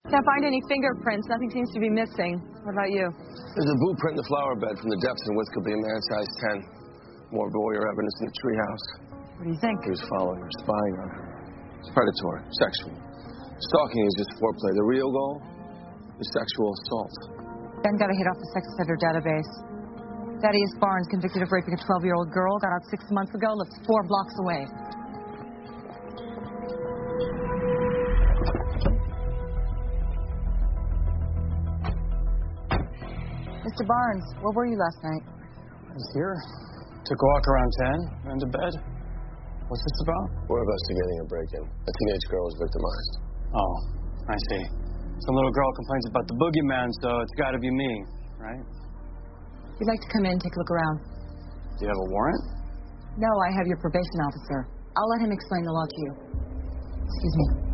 Can't find any fingerprints. Nothing seems to be missing. What about you? There's a blueprint in the flower bed from the depths in what could be a man-sized 10. More voyeur evidence in the treehouse. What do you think? He was following her, spying on her. It's predatory, sexual. Stalking is just foreplay. The real goal is sexual assault. Ben got a hit off the sex offender database. Thaddeus Barnes, convicted of raping a 12-year-old girl, got out 6 months ago, lives 4 blocks away. Mr. Barnes, where were you last night? I was here. Took a walk around 10, went to bed. What's this about? We're investigating a break-in. A teenage girl was victimized. Oh, I see. Some little girl complains about the boogeyman, so it's got to be me, right? If you'd like to come in and take a look around. Do you have a warrant? No, I have your probation officer. I'll let him explain the law to you. Excuse me.